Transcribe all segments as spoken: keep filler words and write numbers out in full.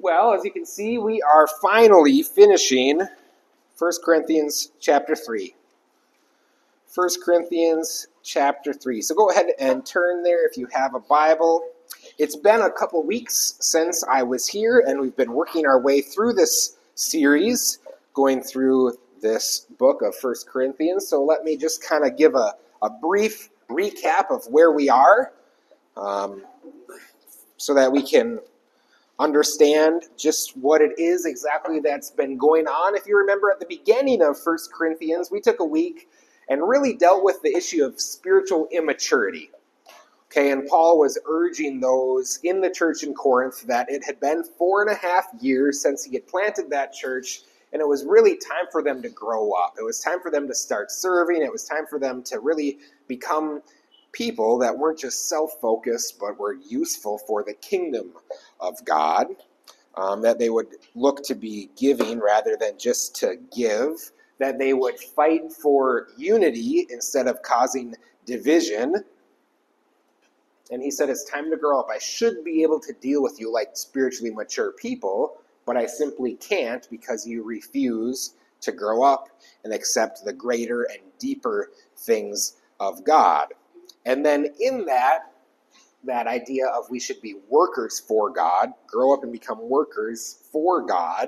Well, as you can see, we are finally finishing First Corinthians chapter three. First Corinthians chapter three. So go ahead and turn there if you have a Bible. It's been a couple weeks since I was here, and we've been working our way through this series, going through this book of First Corinthians. So let me just kind of give a, a brief recap of where we are, um, so that we can understand just what it is exactly that's been going on. If you remember at the beginning of First Corinthians, we took a week and really dealt with the issue of spiritual immaturity. Okay, and Paul was urging those in the church in Corinth that it had been four and a half years since he had planted that church, and it was really time for them to grow up. It was time for them to start serving. It was time for them to really become people that weren't just self-focused, but were useful for the kingdom of God, um, that they would look to be giving rather than just to give, that they would fight for unity instead of causing division. And he said, it's time to grow up. I should be able to deal with you like spiritually mature people, but I simply can't because you refuse to grow up and accept the greater and deeper things of God. And then in that, that idea of we should be workers for God, grow up and become workers for God,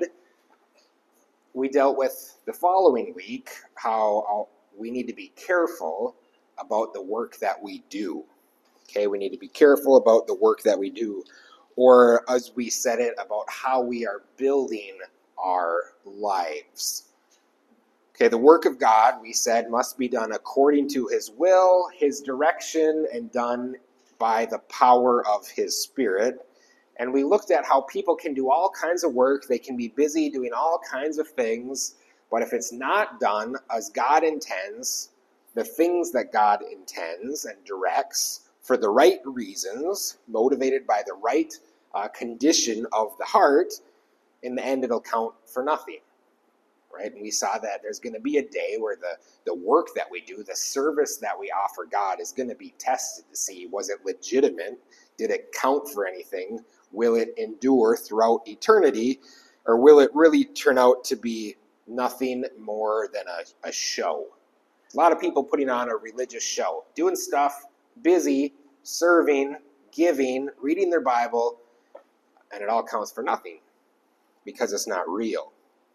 we dealt with the following week how we need to be careful about the work that we do. Okay, we need to be careful about the work that we do. Or as we said it, about how we are building our lives. Okay, the work of God, we said, must be done according to His will, His direction, and done by the power of His Spirit. And we looked at how people can do all kinds of work. They can be busy doing all kinds of things. But if it's not done as God intends, the things that God intends and directs for the right reasons, motivated by the right uh, condition of the heart, in the end it'll count for nothing. Right? And we saw that there's going to be a day where the, the work that we do, the service that we offer God is going to be tested to see, was it legitimate? Did it count for anything? Will it endure throughout eternity? Or will it really turn out to be nothing more than a, a show? A lot of people putting on a religious show, doing stuff, busy, serving, giving, reading their Bible, and it all counts for nothing because it's not real.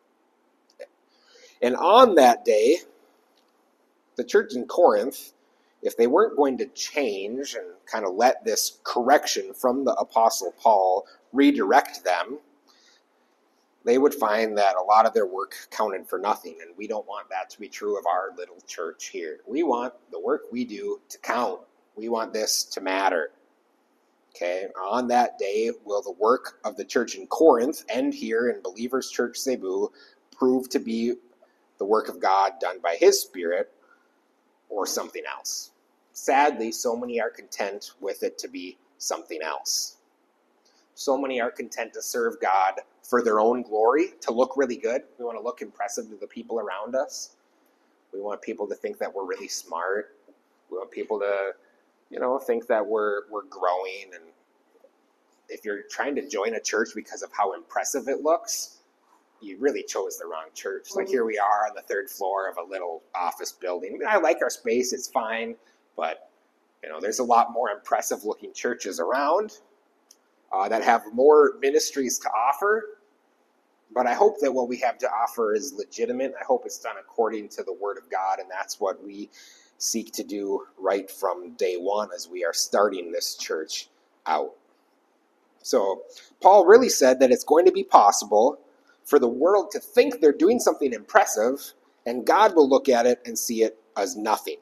And on that day, the church in Corinth, if they weren't going to change and kind of let this correction from the Apostle Paul redirect them, they would find that a lot of their work counted for nothing. And we don't want that to be true of our little church here. We want the work we do to count. We want this to matter. Okay, on that day, will the work of the church in Corinth and here in Believers Church Cebu prove to be the work of God done by His Spirit, or something else? Sadly, so many are content with it to be something else. So many are content to serve God for their own glory, to look really good. We want to look impressive to the people around us. We want people to think that we're really smart. We want people to, you know, think that we're we're growing. And if you're trying to join a church because of how impressive it looks, you really chose the wrong church. Like here we are on the third floor of a little office building. I mean, I like our space, it's fine, but you know, there's a lot more impressive looking churches around uh, that have more ministries to offer. But I hope that what we have to offer is legitimate. I hope it's done according to the Word of God, and that's what we seek to do right from day one as we are starting this church out. So Paul really said that it's going to be possible for the world to think they're doing something impressive, and God will look at it and see it as nothing.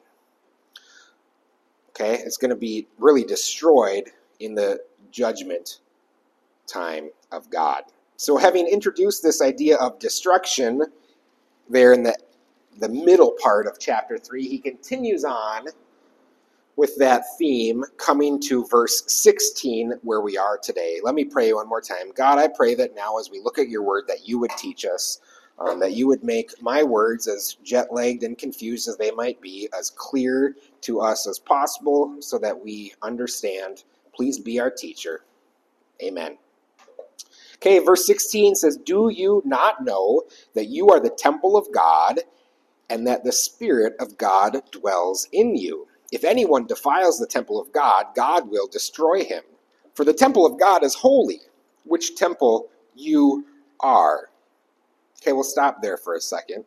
Okay, it's going to be really destroyed in the judgment time of God. So having introduced this idea of destruction there in the, the middle part of chapter three, he continues on with that theme, coming to verse sixteen, where we are today. Let me pray one more time. God, I pray that now as we look at your word, that you would teach us, um, that you would make my words, as jet-lagged and confused as they might be, as clear to us as possible so that we understand. Please be our teacher. Amen. Okay, verse sixteen says, "Do you not know that you are the temple of God, and that the Spirit of God dwells in you? If anyone defiles the temple of God, God will destroy him. For the temple of God is holy, which temple you are." Okay, we'll stop there for a second.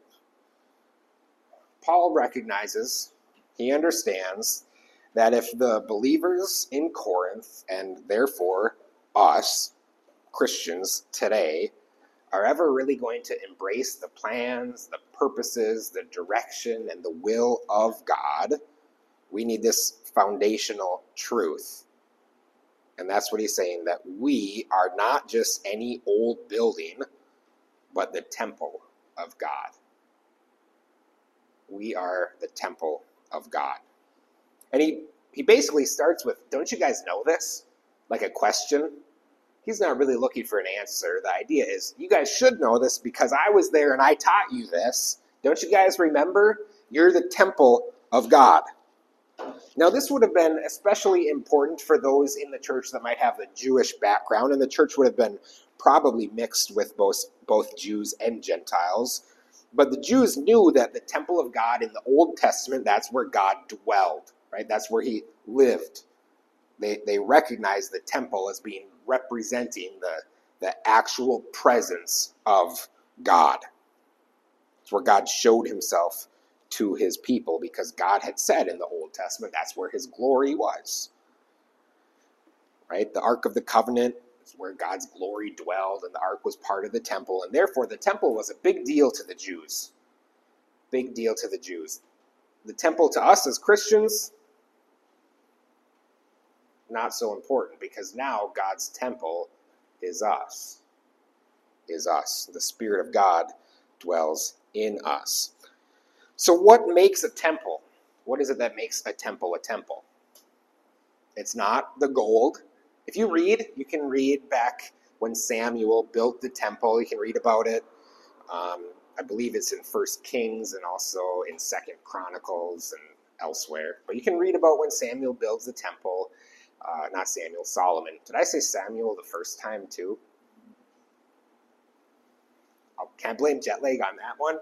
Paul recognizes, he understands, that if the believers in Corinth, and therefore us, Christians today, are ever really going to embrace the plans, the purposes, the direction, and the will of God, we need this foundational truth. And that's what he's saying, that we are not just any old building, but the temple of God. We are the temple of God. And he, he basically starts with, don't you guys know this? Like a question. He's not really looking for an answer. The idea is, you guys should know this because I was there and I taught you this. Don't you guys remember? You're the temple of God. Now, this would have been especially important for those in the church that might have a Jewish background, and the church would have been probably mixed with both, both Jews and Gentiles. But the Jews knew that the temple of God in the Old Testament, that's where God dwelled, right? That's where he lived. They, they recognized the temple as being representing the, the actual presence of God. It's where God showed himself to his people because God had said in the Old Testament that's where his glory was. Right? The Ark of the Covenant is where God's glory dwelled, and the Ark was part of the temple, and therefore the temple was a big deal to the Jews. Big deal to the Jews. The temple to us as Christians, not so important, because now God's temple is us. Is us. The Spirit of God dwells in us. So what makes a temple? What is it that makes a temple a temple? It's not the gold. If you read, you can read back when Samuel built the temple. You can read about it. Um, I believe it's in First Kings and also in Second Chronicles and elsewhere. But you can read about when Samuel builds the temple. Uh, not Samuel, Solomon. Did I say Samuel the first time too? I can't blame jet lag on that one.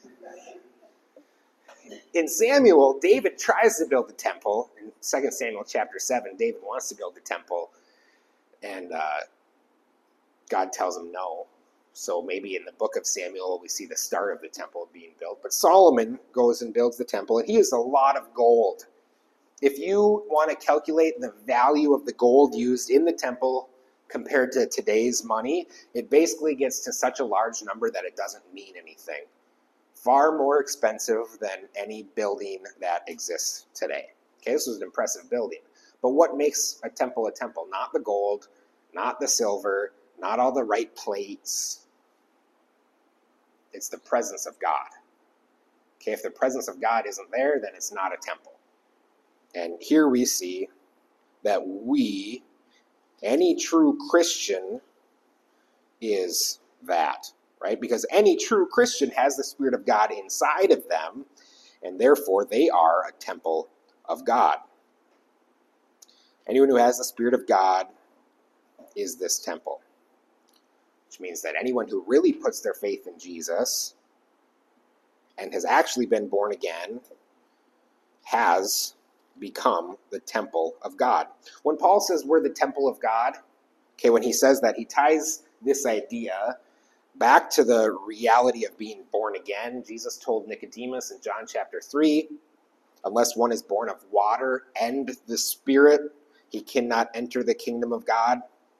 In Samuel, David tries to build the temple. In Second Samuel chapter seven, David wants to build the temple. And uh, God tells him no. So maybe in the book of Samuel, we see the start of the temple being built. But Solomon goes and builds the temple, and he used a lot of gold. If you want to calculate the value of the gold used in the temple compared to today's money, it basically gets to such a large number that it doesn't mean anything. Far more expensive than any building that exists today. Okay, this was an impressive building. But what makes a temple a temple? Not the gold, not the silver, not all the right plates. It's the presence of God. Okay, if the presence of God isn't there, then it's not a temple. And here we see that we, any true Christian, is that, right? Because any true Christian has the Spirit of God inside of them, and therefore they are a temple of God. Anyone who has the Spirit of God is this temple, which means that anyone who really puts their faith in Jesus and has actually been born again has become the temple of God. When Paul says we're the temple of God, okay, when he says that, he ties this idea back to the reality of being born again. Jesus told Nicodemus in John chapter three, unless one is born of water and the Spirit, he cannot enter the kingdom of God.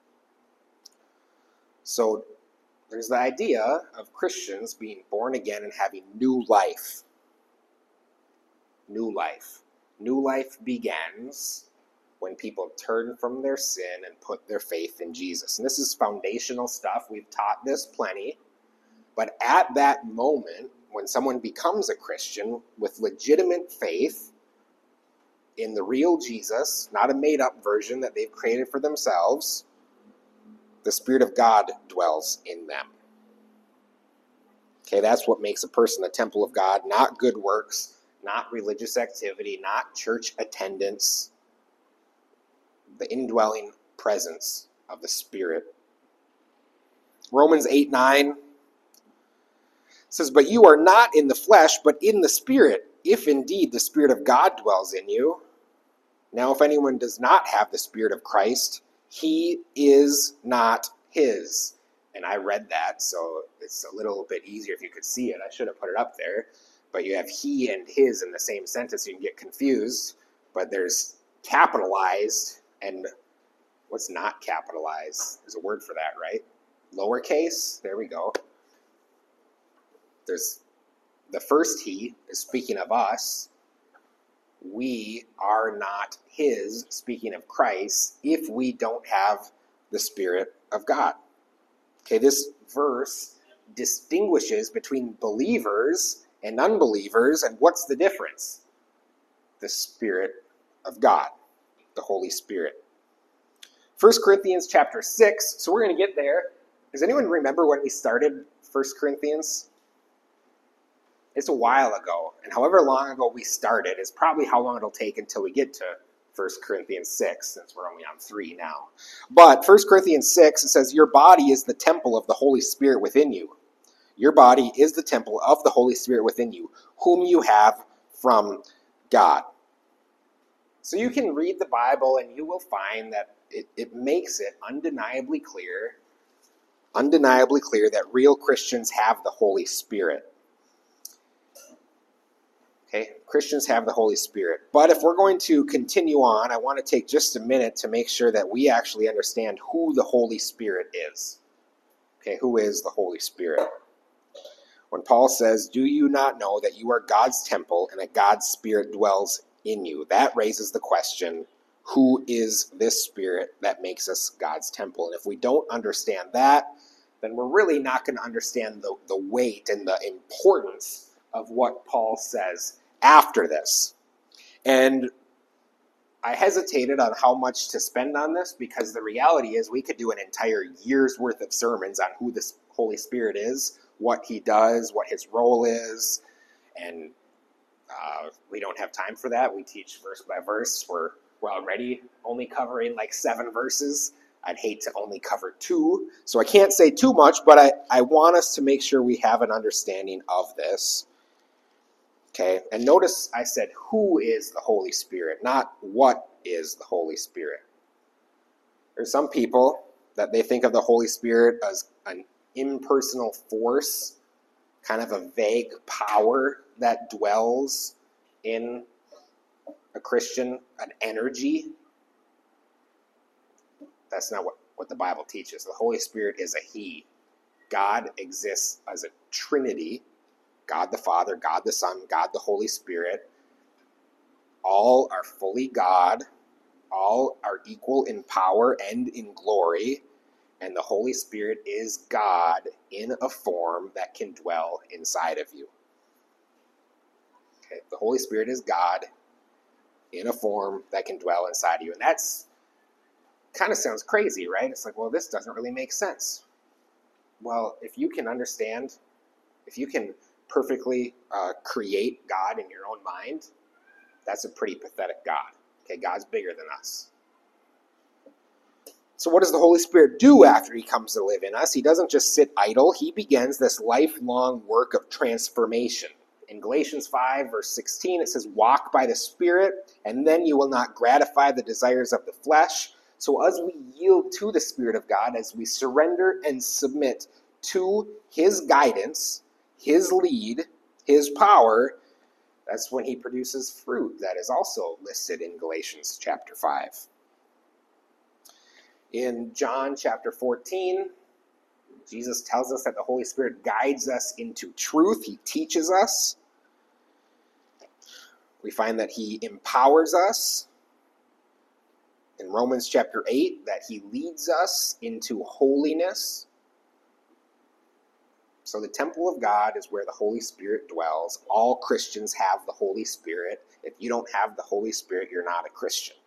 So there's the idea of Christians being born again and having new life. New life. New life begins when people turn from their sin and put their faith in Jesus. And this is foundational stuff. We've taught this plenty. But at that moment, when someone becomes a Christian with legitimate faith in the real Jesus, not a made-up version that they've created for themselves, the Spirit of God dwells in them. Okay, that's what makes a person a temple of God, not good works, not religious activity, not church attendance, the indwelling presence of the Spirit. Romans eight nine says, "But you are not in the flesh, but in the Spirit, if indeed the Spirit of God dwells in you. Now if anyone does not have the Spirit of Christ, he is not his." And I read that, so it's a little bit easier if you could see it. I should have put it up there. But you have he and his in the same sentence. You can get confused. But there's capitalized and what's not capitalized? There's a word for that, right? Lowercase. There we go. There's the first he is speaking of us. We are not his, speaking of Christ, if we don't have the Spirit of God. Okay, this verse distinguishes between believers and unbelievers, and what's the difference? The Spirit of God, the Holy Spirit. First Corinthians chapter six, so we're going to get there. Does anyone remember when we started First Corinthians? It's a while ago, and however long ago we started is probably how long it'll take until we get to First Corinthians six, since we're only on three now. But First Corinthians six, it says, "Your body is the temple of the Holy Spirit within you. Your body is the temple of the Holy Spirit within you, whom you have from God." So you can read the Bible and you will find that it, it makes it undeniably clear, undeniably clear that real Christians have the Holy Spirit. Okay, Christians have the Holy Spirit. But if we're going to continue on, I want to take just a minute to make sure that we actually understand who the Holy Spirit is. Okay, who is the Holy Spirit? When Paul says, "Do you not know that you are God's temple and that God's Spirit dwells in you?" That raises the question, who is this Spirit that makes us God's temple? And if we don't understand that, then we're really not going to understand the, the weight and the importance of what Paul says after this. And I hesitated on how much to spend on this, because the reality is we could do an entire year's worth of sermons on who this Holy Spirit is, what he does, what his role is, and uh, we don't have time for that. We teach verse by verse. We're, we're already only covering like seven verses. I'd hate to only cover two, so I can't say too much, but I, I want us to make sure we have an understanding of this. Okay, and notice I said, who is the Holy Spirit, not what is the Holy Spirit. There's some people that they think of the Holy Spirit as an impersonal force, kind of a vague power that dwells in a Christian, an energy. That's not what, what the Bible teaches. The Holy Spirit is a he. God exists as a trinity. God the Father, God the Son, God the Holy Spirit. All are fully God. All are equal in power and in glory. And the Holy Spirit is God in a form that can dwell inside of you. Okay, the Holy Spirit is God in a form that can dwell inside of you. And that's kind of sounds crazy, right? It's like, well, this doesn't really make sense. Well, if you can understand, if you can perfectly uh, create God in your own mind, that's a pretty pathetic God. Okay, God's bigger than us. So what does the Holy Spirit do after he comes to live in us? He doesn't just sit idle. He begins this lifelong work of transformation. In Galatians five, verse sixteen, it says, "Walk by the Spirit, and then you will not gratify the desires of the flesh." So as we yield to the Spirit of God, as we surrender and submit to his guidance, his lead, his power, that's when he produces fruit that is also listed in Galatians chapter five. In John chapter fourteen, Jesus tells us that the Holy Spirit guides us into truth. He teaches us. We find that he empowers us. In Romans chapter eight, that he leads us into holiness. So the temple of God is where the Holy Spirit dwells. All Christians have the Holy Spirit. If you don't have the Holy Spirit, you're not a Christian.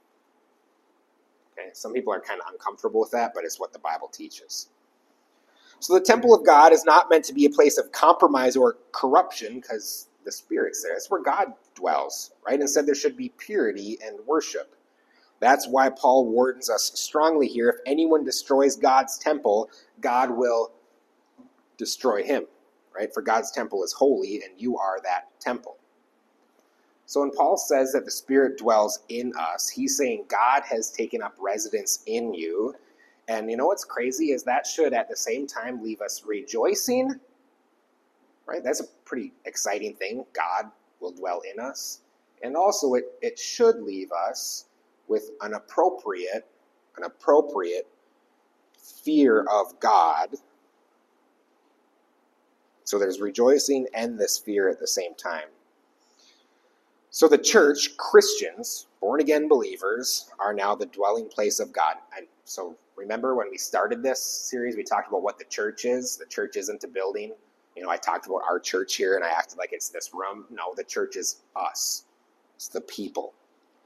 Okay? Some people are kind of uncomfortable with that, but it's what the Bible teaches. So the temple of God is not meant to be a place of compromise or corruption, because the Spirit's there. It's where God dwells, right? Instead, there should be purity and worship. That's why Paul warns us strongly here. If anyone destroys God's temple, God will destroy him, right? For God's temple is holy, and you are that temple. So when Paul says that the Spirit dwells in us, he's saying God has taken up residence in you. And you know what's crazy is that should at the same time leave us rejoicing, right? That's a pretty exciting thing. God will dwell in us. And also it, it should leave us with an appropriate, an appropriate fear of God. So there's rejoicing and this fear at the same time. So the church, Christians, born-again believers, are now the dwelling place of God. And so remember when we started this series, we talked about what the church is. The church isn't a building. You know, I talked about our church here, and I acted like it's this room. No, the church is us. It's the people.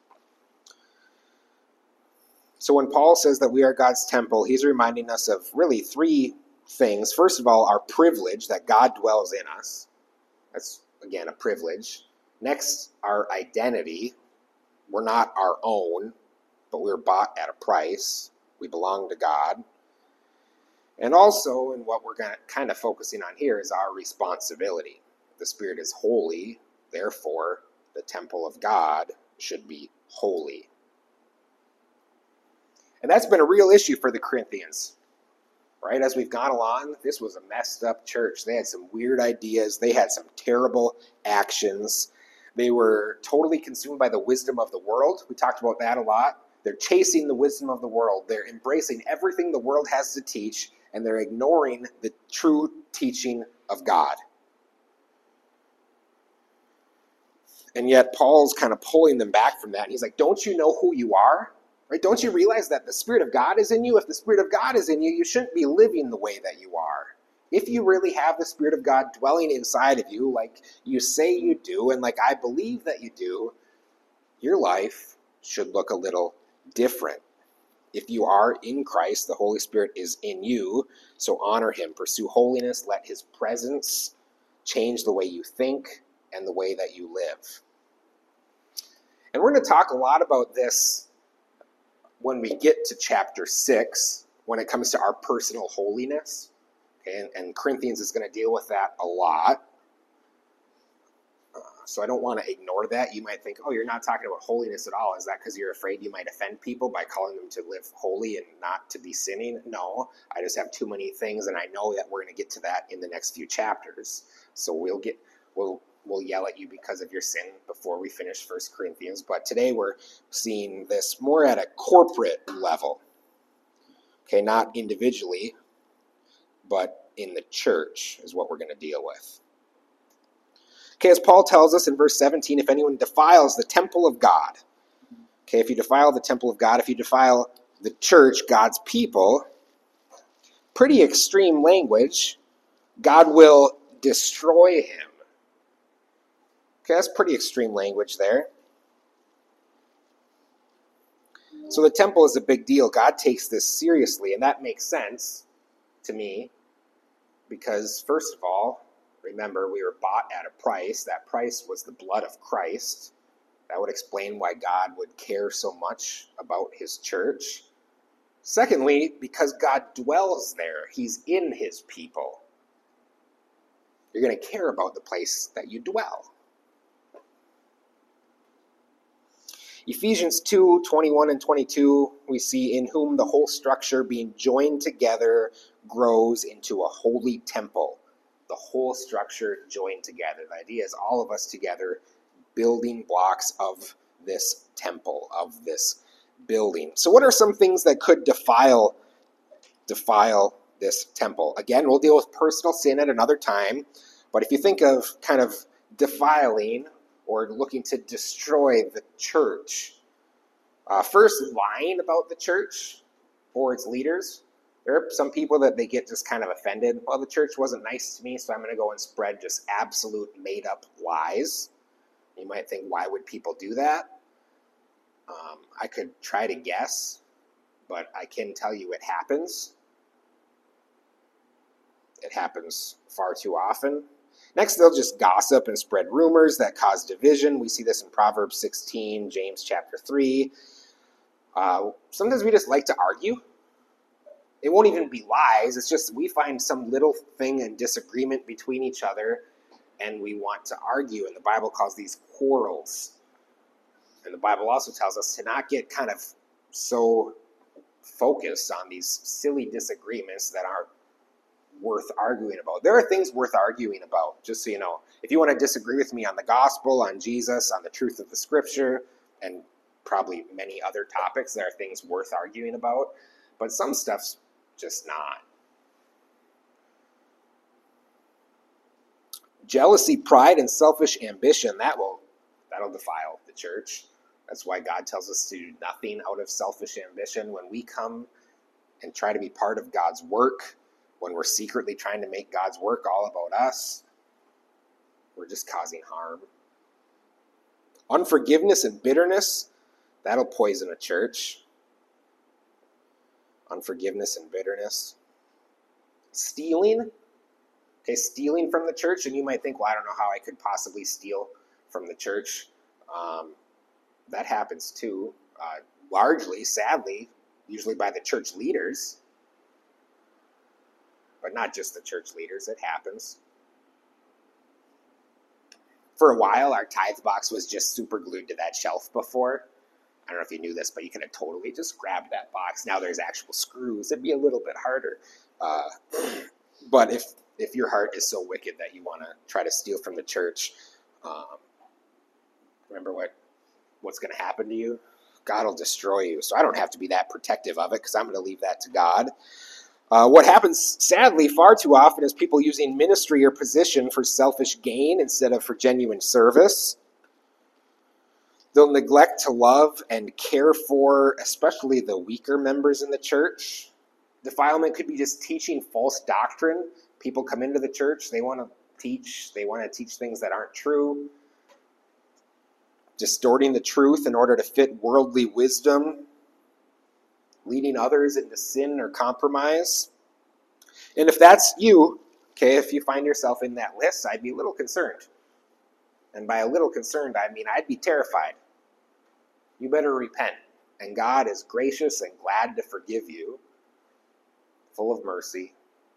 So when Paul says that we are God's temple, he's reminding us of really three things. First of all, our privilege, that God dwells in us. That's, again, a privilege. Next, our identity. We're not our own, but we're bought at a price. We belong to God. And also, and what we're gonna, kind of focusing on here, is our responsibility. The Spirit is holy, therefore, the temple of God should be holy. And that's been a real issue for the Corinthians. Right, as we've gone along, this was a messed up church. They had some weird ideas. They had some terrible actions. They were totally consumed by the wisdom of the world. We talked about that a lot. They're chasing the wisdom of the world. They're embracing everything the world has to teach, and they're ignoring the true teaching of God. And yet Paul's kind of pulling them back from that. And he's like, don't you know who you are? Right? Don't you realize that the Spirit of God is in you? If the Spirit of God is in you, you shouldn't be living the way that you are. If you really have the Spirit of God dwelling inside of you, like you say you do, and like I believe that you do, your life should look a little different. If you are in Christ, the Holy Spirit is in you, so honor Him. Pursue holiness. Let His presence change the way you think and the way that you live. And we're going to talk a lot about this when we get to chapter six, when it comes to our personal holiness. Okay, and, and Corinthians is going to deal with that a lot. Uh, so I don't want to ignore that. You might think, oh, you're not talking about holiness at all. Is that because you're afraid you might offend people by calling them to live holy and not to be sinning? No, I just have too many things, and I know that we're going to get to that in the next few chapters. So we'll get, we'll, we'll yell at you because of your sin before we finish First Corinthians. But today we're seeing this more at a corporate level. Okay, not individually, but in the church is what we're going to deal with. Okay, as Paul tells us in verse seventeen, if anyone defiles the temple of God, okay, if you defile the temple of God, if you defile the church, God's people, pretty extreme language, God will destroy him. Okay, that's pretty extreme language there. So the temple is a big deal. God takes this seriously, and that makes sense to me because, first of all, remember, we were bought at a price. That price was the blood of Christ. That would explain why God would care so much about His church. Secondly, because God dwells there. He's in His people. You're going to care about the place that you dwell. Ephesians two, twenty-one and twenty-two, we see, in whom the whole structure being joined together grows into a holy temple. The whole structure joined together. The idea is all of us together building blocks of this temple, of this building. So what are some things that could defile, defile this temple? Again, we'll deal with personal sin at another time, but if you think of kind of defiling or looking to destroy the church. Uh, first, lying about the church or its leaders. There are some people that they get just kind of offended. Well, the church wasn't nice to me, so I'm going to go and spread just absolute made-up lies. You might think, why would people do that? Um, I could try to guess, but I can tell you it happens. It happens far too often. Next, they'll just gossip and spread rumors that cause division. We see this in Proverbs sixteen, James chapter three. Uh, sometimes we just like to argue. It won't even be lies. It's just we find some little thing in disagreement between each other, and we want to argue. And the Bible calls these quarrels. And the Bible also tells us to not get kind of so focused on these silly disagreements that aren't worth arguing about. There are things worth arguing about, just so you know. If you want to disagree with me on the gospel, on Jesus, on the truth of the scripture, and probably many other topics, there are things worth arguing about. But some stuff's just not. Jealousy, pride, and selfish ambition, that will that'll defile the church. That's why God tells us to do nothing out of selfish ambition. When we come and try to be part of God's work, when we're secretly trying to make God's work all about us, we're just causing harm. Unforgiveness and bitterness, that'll poison a church. Unforgiveness and bitterness. Stealing. Okay, stealing from the church, and you might think, well, I don't know how I could possibly steal from the church. Um, that happens too, uh, largely, sadly, usually by the church leaders. But not just the church leaders, it happens. For a while, our tithe box was just super glued to that shelf before. I don't know if you knew this, but you could have totally just grabbed that box. Now there's actual screws. It'd be a little bit harder. Uh, but if if your heart is so wicked that you want to try to steal from the church, um, remember what what's going to happen to you? God will destroy you. So I don't have to be that protective of it because I'm going to leave that to God. Uh, what happens, sadly, far too often is people using ministry or position for selfish gain instead of for genuine service. They'll neglect to love and care for, especially the weaker members in the church. Defilement could be just teaching false doctrine. People come into the church, they want to teach, they want to teach things that aren't true. Distorting the truth in order to fit worldly wisdom. Leading others into sin or compromise. And if that's you, okay, if you find yourself in that list, I'd be a little concerned. And by a little concerned, I mean I'd be terrified. You better repent. And God is gracious and glad to forgive you, full of mercy.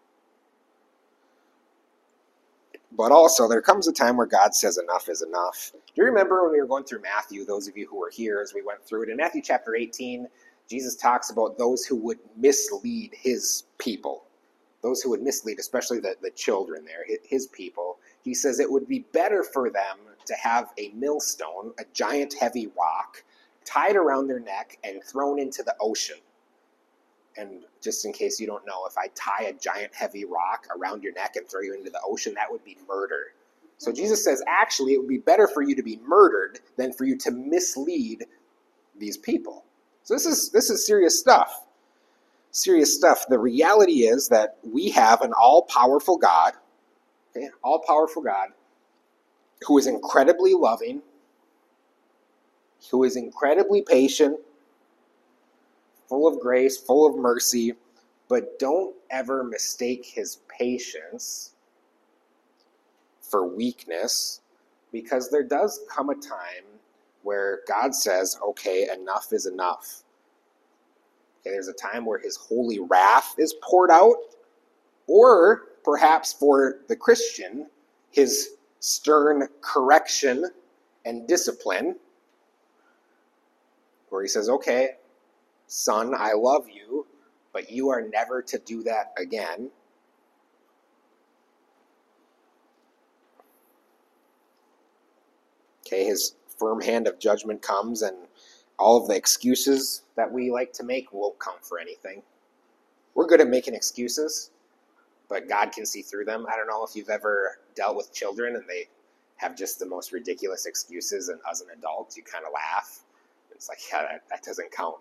But also, there comes a time where God says enough is enough. Do you remember when we were going through Matthew, those of you who were here as we went through it? In Matthew chapter eighteen, Jesus talks about those who would mislead his people. Those who would mislead, especially the, the children there, his people. He says it would be better for them to have a millstone, a giant heavy rock, tied around their neck and thrown into the ocean. And just in case you don't know, if I tie a giant heavy rock around your neck and throw you into the ocean, that would be murder. So Jesus says, actually, it would be better for you to be murdered than for you to mislead these people. So this is this is serious stuff. Serious stuff. The reality is that we have an all-powerful God, okay, all-powerful God, who is incredibly loving, who is incredibly patient, full of grace, full of mercy, but don't ever mistake his patience for weakness, because there does come a time where God says, okay, enough is enough. Okay, there's a time where his holy wrath is poured out, or perhaps for the Christian, his stern correction and discipline, where he says, okay, son, I love you, but you are never to do that again. Okay, his firm hand of judgment comes, and all of the excuses that we like to make won't count for anything. We're good at making excuses, but God can see through them. I don't know if you've ever dealt with children and they have just the most ridiculous excuses, and as an adult, you kind of laugh. It's like, yeah, that, that doesn't count.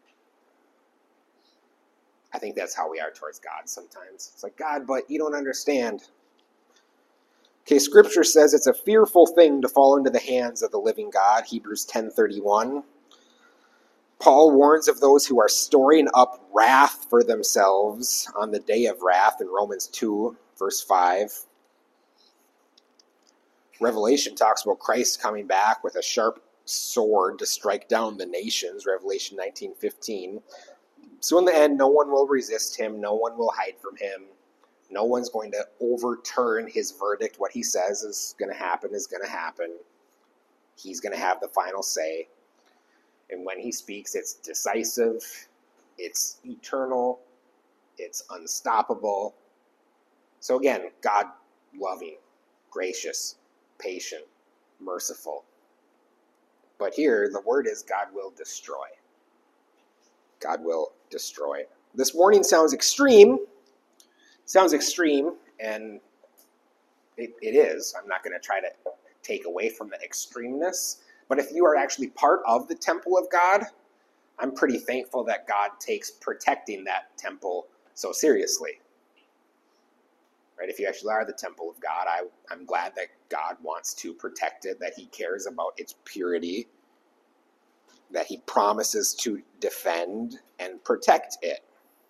I think that's how we are towards God sometimes. It's like, God, but you don't understand. Okay, Scripture says it's a fearful thing to fall into the hands of the living God, Hebrews ten thirty-one. Paul warns of those who are storing up wrath for themselves on the day of wrath in Romans two, verse five. Revelation talks about Christ coming back with a sharp sword to strike down the nations, Revelation nineteen fifteen. So in the end, no one will resist him. No one will hide from him. No one's going to overturn his verdict. What he says is going to happen is going to happen. He's going to have the final say. And when he speaks, it's decisive, it's eternal, it's unstoppable. So again, God loving, gracious, patient, merciful. But here, the word is God will destroy. God will destroy. This warning sounds extreme. Sounds extreme, and it, it is. I'm not going to try to take away from the extremeness. But if you are actually part of the temple of God, I'm pretty thankful that God takes protecting that temple so seriously. Right? If you actually are the temple of God, I, I'm glad that God wants to protect it, that he cares about its purity, that he promises to defend and protect it.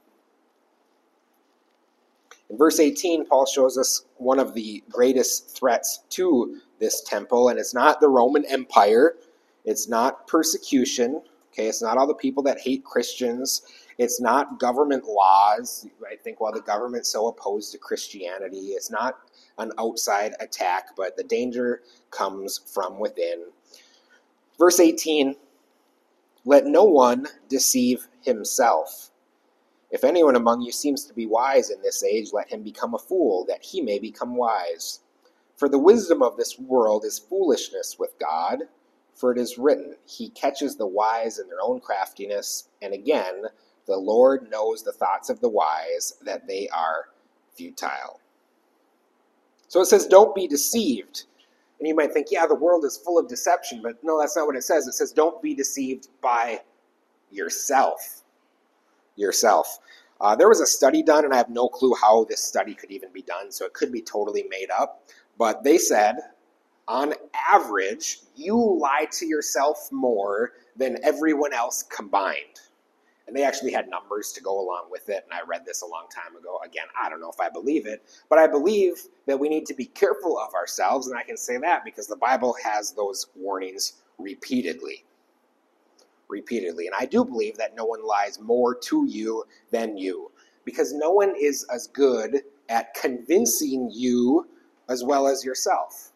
In verse eighteen, Paul shows us one of the greatest threats to this temple, and it's not the Roman Empire, it's not persecution, okay, it's not all the people that hate Christians, it's not government laws. I think, well, the government's so opposed to Christianity, it's not an outside attack, but the danger comes from within. Verse eighteen, let no one deceive himself. If anyone among you seems to be wise in this age, let him become a fool, that he may become wise. For the wisdom of this world is foolishness with God, for it is written, he catches the wise in their own craftiness, and again, the Lord knows the thoughts of the wise, that they are futile. So it says, don't be deceived. And you might think, yeah, the world is full of deception, but no, that's not what it says. It says, don't be deceived by yourself. yourself. Uh, there was a study done, and I have no clue how this study could even be done, so it could be totally made up. But they said, on average, you lie to yourself more than everyone else combined. And they actually had numbers to go along with it, and I read this a long time ago. Again, I don't know if I believe it, but I believe that we need to be careful of ourselves, and I can say that because the Bible has those warnings repeatedly. repeatedly. And I do believe that no one lies more to you than you, because no one is as good at convincing you as well as yourself.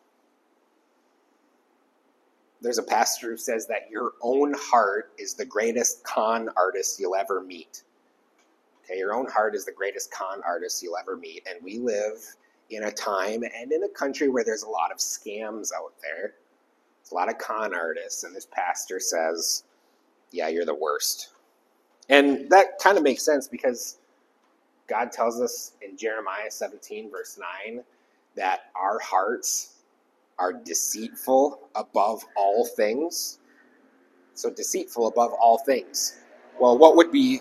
There's a pastor who says that your own heart is the greatest con artist you'll ever meet. Okay, your own heart is the greatest con artist you'll ever meet, and we live in a time and in a country where there's a lot of scams out there. There's a lot of con artists, and this pastor says, yeah, you're the worst. And that kind of makes sense because God tells us in Jeremiah seventeen, verse nine, that our hearts are deceitful above all things. So deceitful above all things. Well, what would be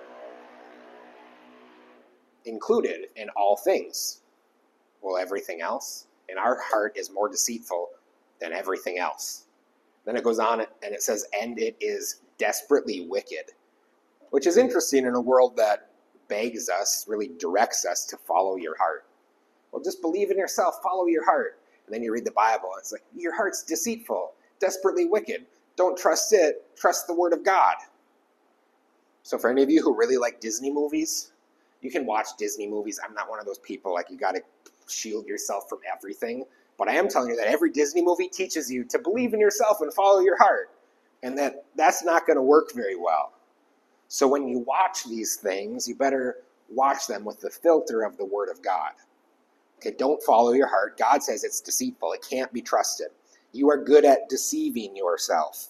included in all things? Well, everything else. And our heart is more deceitful than everything else. Then it goes on and it says, and it is desperately wicked, which is interesting in a world that begs us, really directs us to follow your heart. Well, just believe in yourself, follow your heart. And then you read the Bible, and it's like, your heart's deceitful, desperately wicked. Don't trust it, trust the Word of God. So for any of you who really like Disney movies, you can watch Disney movies. I'm not one of those people, like you got to shield yourself from everything. But I am telling you that every Disney movie teaches you to believe in yourself and follow your heart. And that that's not going to work very well. So when you watch these things, you better watch them with the filter of the Word of God. Okay, don't follow your heart. God says it's deceitful. It can't be trusted. You are good at deceiving yourself.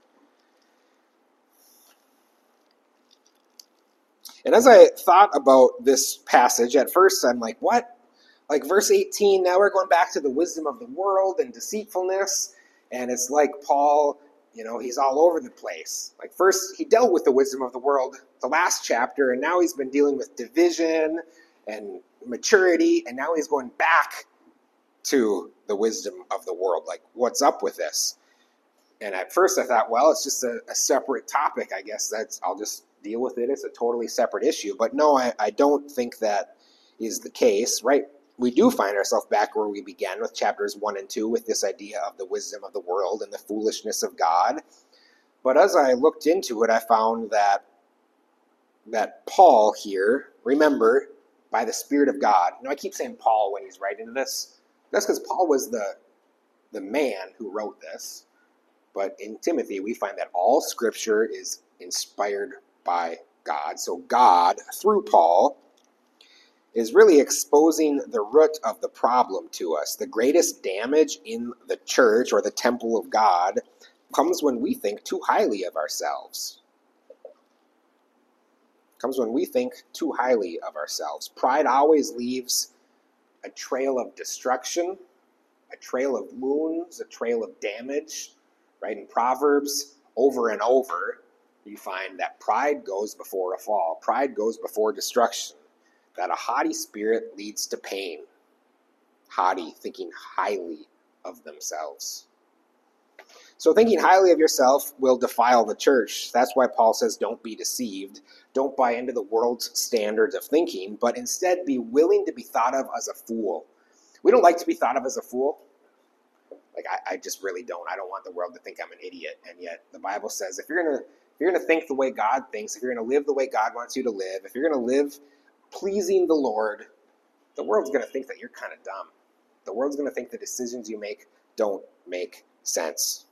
And as I thought about this passage, at first I'm like, what? Like verse eighteen, now we're going back to the wisdom of the world and deceitfulness. And it's like Paul, you know, he's all over the place. Like first he dealt with the wisdom of the world, the last chapter, and now he's been dealing with division and maturity, and now he's going back to the wisdom of the world. Like, what's up with this? And at first I thought, well, it's just a, a separate topic. I guess that's, I'll just deal with it. It's a totally separate issue. But no, I, I don't think that is the case. Right we do find ourselves back where we began with chapters one and two with this idea of the wisdom of the world and the foolishness of God. But as I looked into it, I found that that Paul here, remember, by the Spirit of God. You know, I keep saying Paul when he's writing this. That's because Paul was the, the man who wrote this. But in Timothy, we find that all Scripture is inspired by God. So God, through Paul, is really exposing the root of the problem to us. The greatest damage in the church or the temple of God comes when we think too highly of ourselves. Comes when we think too highly of ourselves. Pride always leaves a trail of destruction, a trail of wounds, a trail of damage. Right? In Proverbs, over and over, you find that pride goes before a fall. Pride goes before destruction. That a haughty spirit leads to pain. Haughty, thinking highly of themselves. So thinking highly of yourself will defile the church. That's why Paul says don't be deceived. Don't buy into the world's standards of thinking, but instead be willing to be thought of as a fool. We don't like to be thought of as a fool. Like, I, I just really don't. I don't want the world to think I'm an idiot. And yet the Bible says if you're going to if you're going to think the way God thinks, if you're going to live the way God wants you to live, if you're going to live pleasing the Lord, the world's going to think that you're kind of dumb. The world's going to think the decisions you make don't make sense.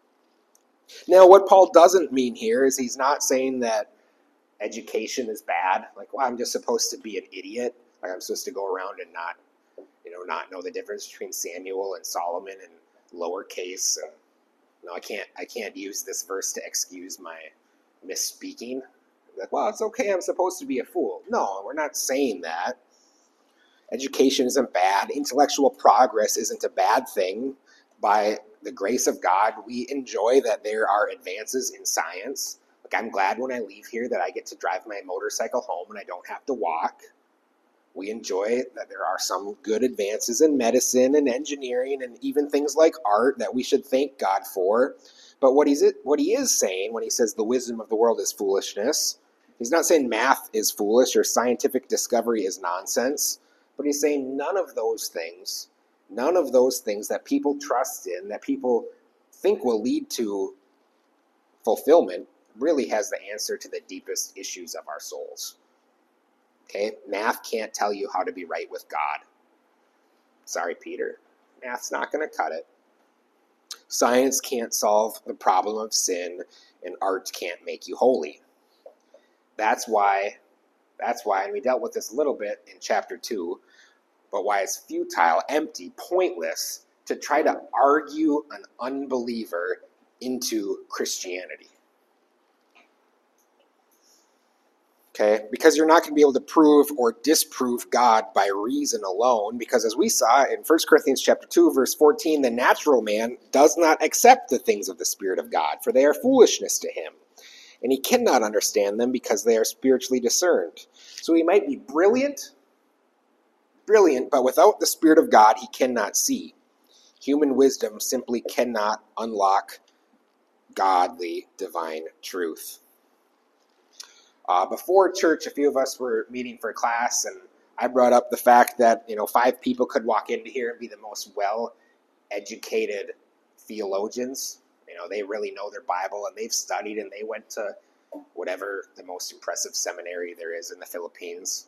Now, what Paul doesn't mean here is he's not saying that education is bad. Like, well, I'm just supposed to be an idiot. Like, I'm supposed to go around and not, you know, not know the difference between Samuel and Solomon and lowercase. And, no, I can't. I can't use this verse to excuse my misspeaking. Like, well, it's okay. I'm supposed to be a fool. No, we're not saying that. Education isn't bad. Intellectual progress isn't a bad thing. By the grace of God, we enjoy that there are advances in science. Like, I'm glad when I leave here that I get to drive my motorcycle home and I don't have to walk. We enjoy that there are some good advances in medicine and engineering and even things like art that we should thank God for. But what he's what he is saying when he says the wisdom of the world is foolishness, he's not saying math is foolish or scientific discovery is nonsense, but he's saying none of those things, none of those things that people trust in, that people think will lead to fulfillment, really has the answer to the deepest issues of our souls. Okay, math can't tell you how to be right with God. Sorry, Peter. Math's not going to cut it. Science can't solve the problem of sin, and art can't make you holy. That's why, that's why, and we dealt with this a little bit in chapter two, but why it's futile, empty, pointless to try to argue an unbeliever into Christianity. Okay, because you're not going to be able to prove or disprove God by reason alone, because as we saw in First Corinthians chapter two, verse fourteen, the natural man does not accept the things of the Spirit of God, for they are foolishness to him, and he cannot understand them because they are spiritually discerned. So he might be brilliant, brilliant, but without the Spirit of God, he cannot see. Human wisdom simply cannot unlock godly, divine truth. Uh, before church, a few of us were meeting for class, and I brought up the fact that, you know, five people could walk into here and be the most well-educated theologians. You know, they really know their Bible, and they've studied, and they went to whatever the most impressive seminary there is in the Philippines.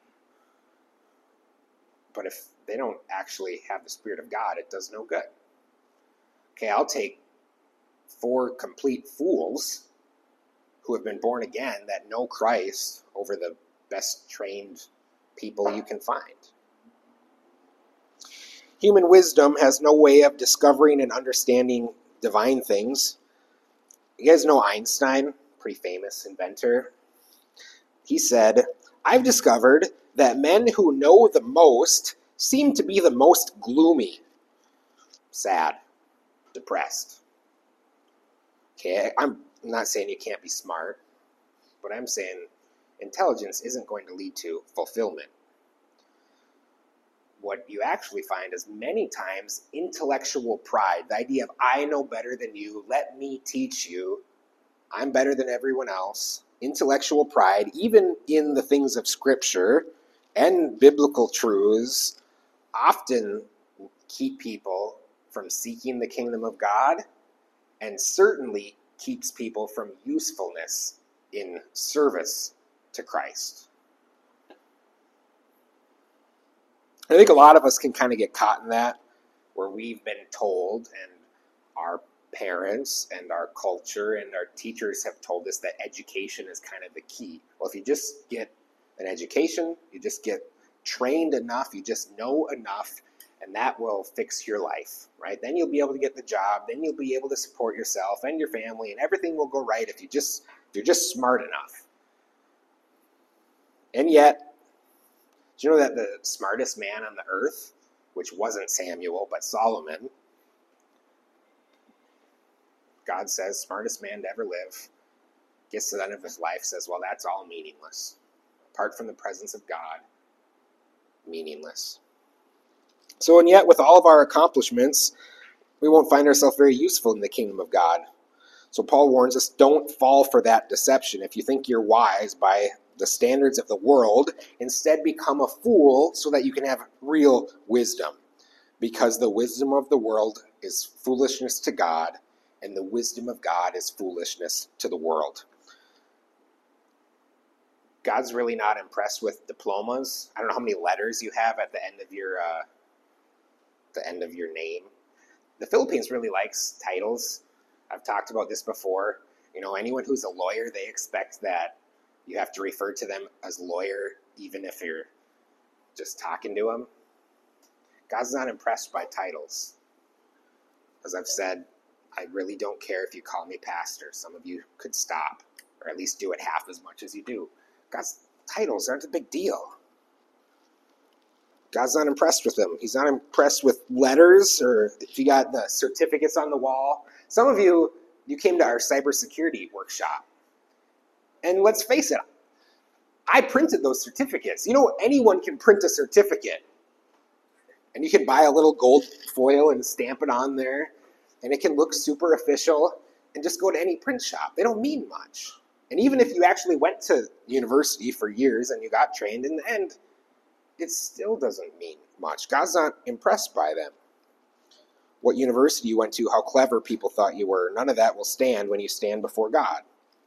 But if they don't actually have the Spirit of God, it does no good. Okay, I'll take four complete fools who have been born again that know Christ over the best trained people you can find. Human wisdom has no way of discovering and understanding divine things. You guys know Einstein, pretty famous inventor. He said, I've discovered that men who know the most seem to be the most gloomy, sad, depressed. Okay, I'm I'm not saying you can't be smart, but I'm saying intelligence isn't going to lead to fulfillment. What you actually find is many times intellectual pride, the idea of I know better than you, let me teach you, I'm better than everyone else. Intellectual pride, even in the things of Scripture and biblical truths, often keep people from seeking the kingdom of God, and certainly keeps people from usefulness in service to Christ. I think a lot of us can kind of get caught in that, where we've been told, and our parents and our culture and our teachers have told us that education is kind of the key. Well, if you just get an education, you just get trained enough, you just know enough, and that will fix your life, right? Then you'll be able to get the job, then you'll be able to support yourself and your family, and everything will go right if you just if you're just smart enough. And yet, do you know that the smartest man on the earth, which wasn't Samuel, but Solomon, God says, smartest man to ever live, gets to the end of his life, says, well, that's all meaningless. Apart from the presence of God, meaningless. So, and yet, with all of our accomplishments, we won't find ourselves very useful in the kingdom of God. So Paul warns us, don't fall for that deception. If you think you're wise by the standards of the world, instead become a fool so that you can have real wisdom. Because the wisdom of the world is foolishness to God, and the wisdom of God is foolishness to the world. God's really not impressed with diplomas. I don't know how many letters you have at the end of your uh, the end of your name. The Philippines really likes titles. I've talked about this before. You know, anyone who's a lawyer, they expect that you have to refer to them as lawyer, even if you're just talking to them. God's not impressed by titles. As I've said, I really don't care if you call me pastor. Some of you could stop, or at least do it half as much as you do. God's titles aren't a big deal. God's not impressed with them. He's not impressed with letters, or if you got the certificates on the wall. Some of you, you came to our cybersecurity workshop. And let's face it, I printed those certificates. You know, anyone can print a certificate. And you can buy a little gold foil and stamp it on there. And it can look super official. And just go to any print shop. They don't mean much. And even if you actually went to university for years and you got trained, in the end, it still doesn't mean much. God's not impressed by them. What university you went to, how clever people thought you were, none of that will stand when you stand before God.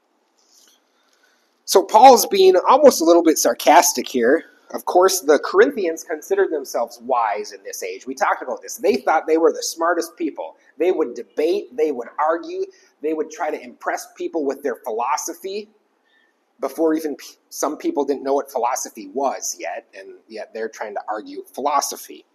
So Paul's being almost a little bit sarcastic here. Of course, the Corinthians considered themselves wise in this age. We talked about this. They thought they were the smartest people. They would debate, they would argue, they would try to impress people with their philosophy before even p- some people didn't know what philosophy was yet, and yet they're trying to argue philosophy.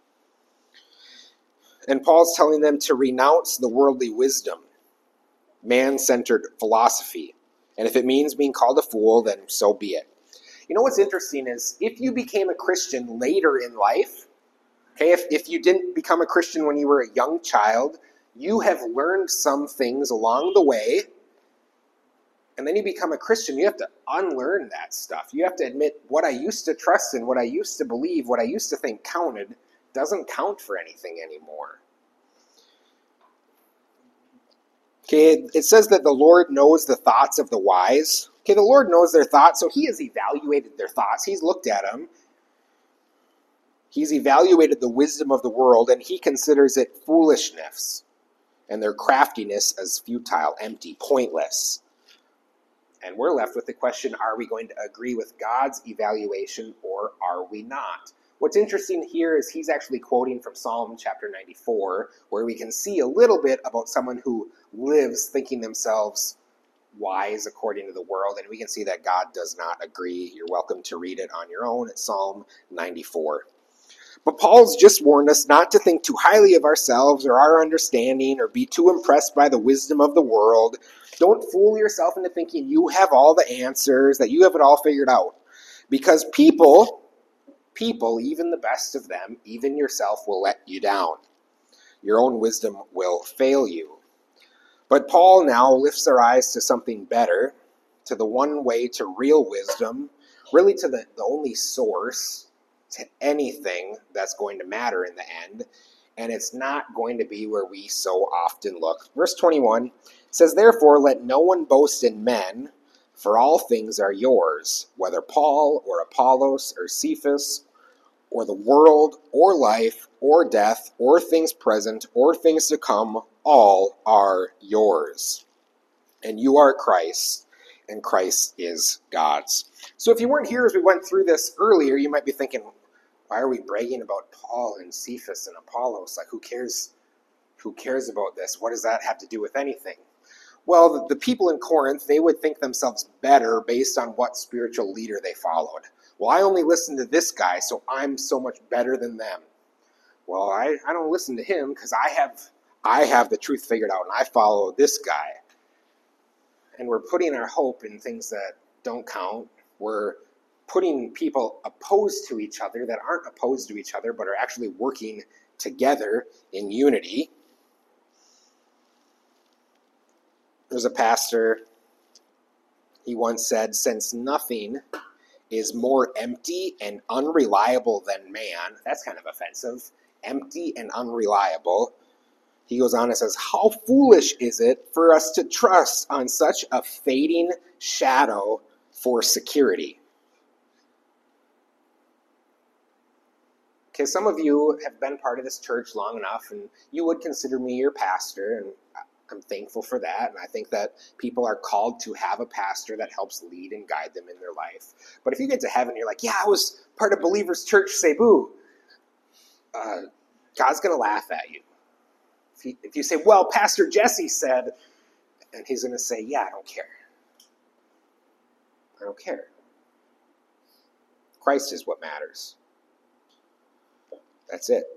And Paul's telling them to renounce the worldly wisdom, man-centered philosophy. And if it means being called a fool, then so be it. You know what's interesting is if you became a Christian later in life, okay, if, if you didn't become a Christian when you were a young child, you have learned some things along the way, and then you become a Christian, you have to unlearn that stuff. You have to admit what I used to trust in, what I used to believe, what I used to think counted, doesn't count for anything anymore. Okay, it says that the Lord knows the thoughts of the wise. Okay, the Lord knows their thoughts, so he has evaluated their thoughts. He's looked at them. He's evaluated the wisdom of the world, and he considers it foolishness, and their craftiness as futile, empty, pointless. And we're left with the question, are we going to agree with God's evaluation, or are we not? What's interesting here is he's actually quoting from Psalm chapter ninety-four, where we can see a little bit about someone who lives thinking themselves wise according to the world, and we can see that God does not agree. You're welcome to read it on your own at Psalm ninety-four. But Paul's just warned us not to think too highly of ourselves or our understanding or be too impressed by the wisdom of the world. Don't fool yourself into thinking you have all the answers, that you have it all figured out. Because people, people, even the best of them, even yourself, will let you down. Your own wisdom will fail you. But Paul now lifts our eyes to something better, to the one way to real wisdom, really to the, the only source to anything that's going to matter in the end, and it's not going to be where we so often look. Verse twenty-one says, "Therefore let no one boast in men, for all things are yours, whether Paul or Apollos or Cephas or the world, or life, or death, or things present, or things to come, all are yours. And you are Christ, and Christ is God's. So if you weren't here as we went through this earlier, you might be thinking, why are we bragging about Paul and Cephas and Apollos? Like, who cares? Who cares about this? What does that have to do with anything? Well, the, the people in Corinth, they would think themselves better based on what spiritual leader they followed. Well, I only listen to this guy, so I'm so much better than them. Well, I, I don't listen to him because I have I have the truth figured out, and I follow this guy. And we're putting our hope in things that don't count. We're putting people opposed to each other that aren't opposed to each other, but are actually working together in unity. There's a pastor, he once said, since nothing is more empty and unreliable than man, that's kind of offensive, empty and unreliable. He goes on and says, how foolish is it for us to trust on such a fading shadow for security? Okay, some of you have been part of this church long enough, and you would consider me your pastor, and I'm thankful for that, and I think that people are called to have a pastor that helps lead and guide them in their life. But if you get to heaven, you're like, yeah, I was part of Believers Church, Cebu. Uh, God's going to laugh at you. If you, if you say, well, Pastor Jesse said, and he's going to say, yeah, I don't care. I don't care. Christ is what matters. That's it.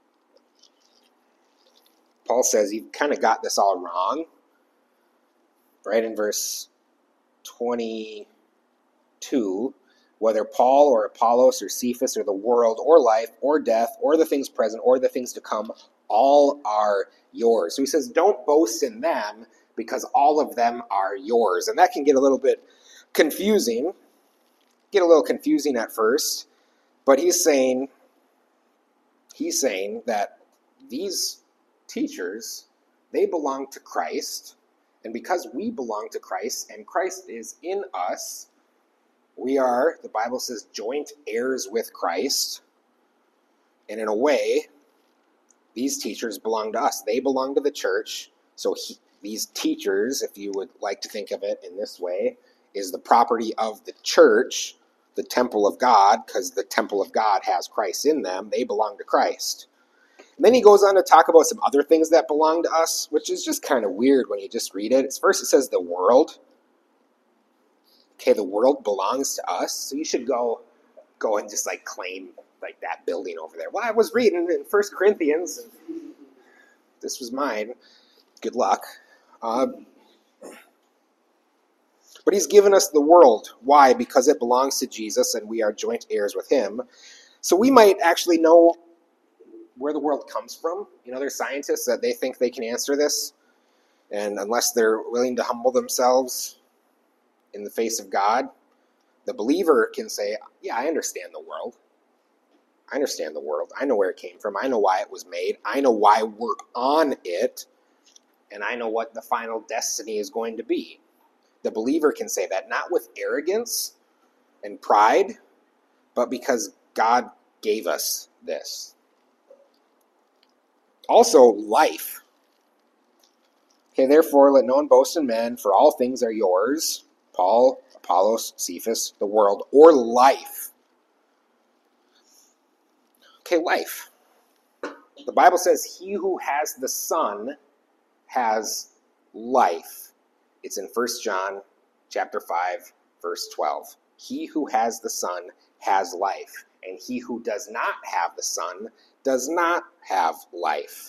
Paul says he kind of got this all wrong, right in verse twenty-two. Whether Paul or Apollos or Cephas or the world or life or death or the things present or the things to come, all are yours. So he says, don't boast in them because all of them are yours. And that can get a little bit confusing, get a little confusing at first, but he's saying, he's saying that these teachers, they belong to Christ, and because we belong to Christ and Christ is in us, we are, the Bible says, joint heirs with Christ, and in a way, these teachers belong to us. They belong to the church, so he, these teachers, if you would like to think of it in this way, is the property of the church, the temple of God, because the temple of God has Christ in them. They belong to Christ. And then he goes on to talk about some other things that belong to us, which is just kind of weird when you just read it. First it says the world. Okay, the world belongs to us, so you should go go and just like claim like that building over there. Well, I was reading in First Corinthians, and this was mine. Good luck. Uh, but he's given us the world. Why? Because it belongs to Jesus, and we are joint heirs with him. So we might actually know where the world comes from. You know, there's scientists that they think they can answer this, and unless they're willing to humble themselves in the face of God, the believer can say, yeah, I understand the world. I understand the world. I know where it came from. I know why it was made. I know why we're on it, and I know what the final destiny is going to be. The believer can say that, not with arrogance and pride, but because God gave us this. Also, life. Okay, therefore, let no one boast in men, for all things are yours. Paul, Apollos, Cephas, the world, or life. Okay, life. The Bible says, he who has the Son has life. It's in First John chapter five, verse twelve. He who has the Son has life, and he who does not have the Son does not have life.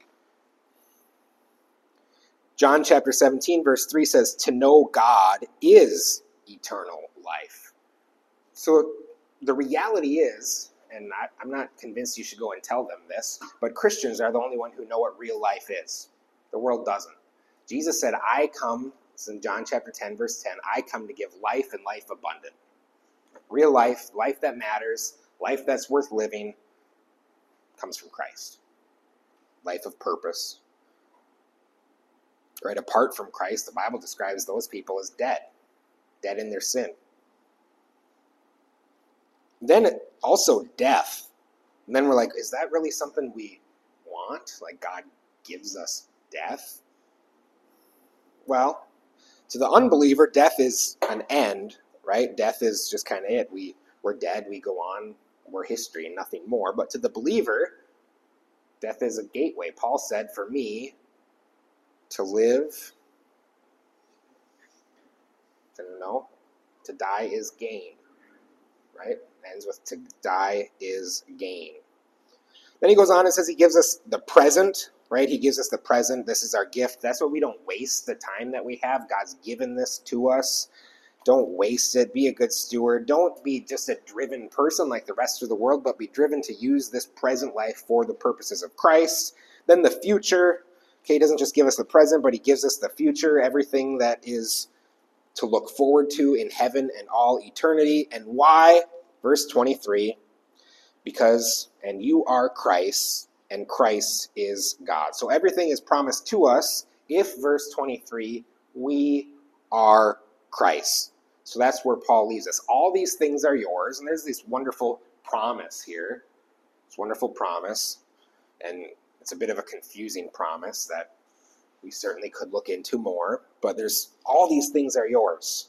John chapter seventeen, verse three says, to know God is eternal life. So the reality is, and I, I'm not convinced you should go and tell them this, but Christians are the only one who know what real life is. The world doesn't. Jesus said, I come, it's in John chapter ten, verse ten, I come to give life and life abundant. Real life, life that matters, life that's worth living, comes from Christ. Life of purpose. Right? Apart from Christ, the Bible describes those people as dead. Dead in their sin. Then also death. And then we're like, is that really something we want? Like God gives us death? Well, to the unbeliever, death is an end, right? Death is just kind of it. We, we're dead, we go on, we're history and nothing more. But to the believer, death is a gateway. Paul said, for me, to live, to know, to die is gain, right? Ends with to die is gain. Then he goes on and says he gives us the present, right? He gives us the present. This is our gift. That's what we don't waste the time that we have. God's given this to us. Don't waste it. Be a good steward. Don't be just a driven person like the rest of the world, but be driven to use this present life for the purposes of Christ. Then the future. Okay, he doesn't just give us the present, but he gives us the future, everything that is to look forward to in heaven and all eternity. And why? Verse twenty-three, because, and you are Christ, and Christ is God. So everything is promised to us if, verse twenty-three, we are Christ. So that's where Paul leaves us. All these things are yours, and there's this wonderful promise here. This wonderful promise, and it's a bit of a confusing promise that we certainly could look into more, but there's all these things are yours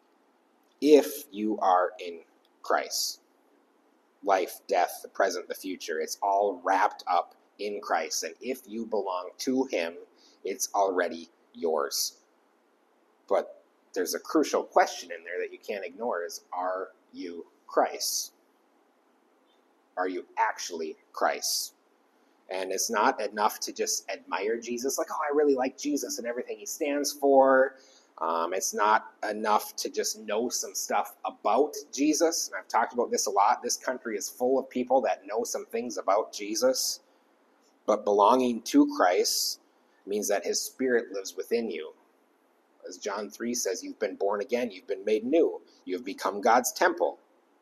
if you are in Christ. Life, death, the present, the future, it's all wrapped up in Christ. And if you belong to him, it's already yours. But there's a crucial question in there that you can't ignore is, are you Christ? Are you actually Christ? And it's not enough to just admire Jesus, like, oh, I really like Jesus and everything he stands for. Um, it's not enough to just know some stuff about Jesus. And I've talked about this a lot. This country is full of people that know some things about Jesus. But belonging to Christ means that his Spirit lives within you. As John three says, you've been born again, you've been made new. You've become God's temple.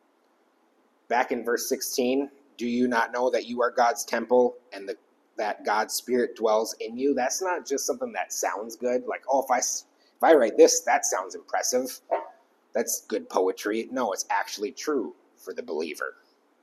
Back in verse sixteen, do you not know that you are God's temple and the, that God's Spirit dwells in you? That's not just something that sounds good. Like, oh, if I, if I write this, that sounds impressive. That's good poetry. No, it's actually true for the believer.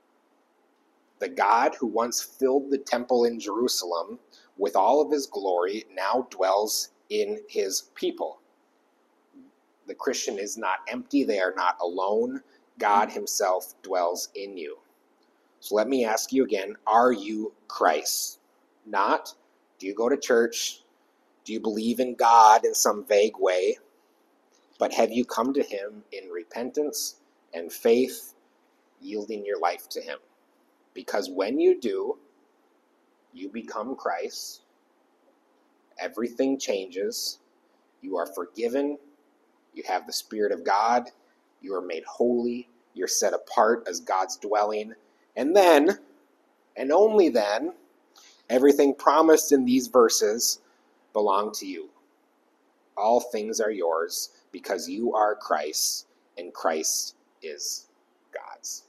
The God who once filled the temple in Jerusalem with all of his glory now dwells in his people. The Christian is not empty. They are not alone. God himself dwells in you. So let me ask you again, are you Christ? Not, do you go to church? Do you believe in God in some vague way? But have you come to him in repentance and faith, yielding your life to him? Because when you do, you become Christ. Everything changes. You are forgiven. You have the Spirit of God. You are made holy. You're set apart as God's dwelling. And then, and only then, everything promised in these verses belong to you. All things are yours because you are Christ and Christ is God's.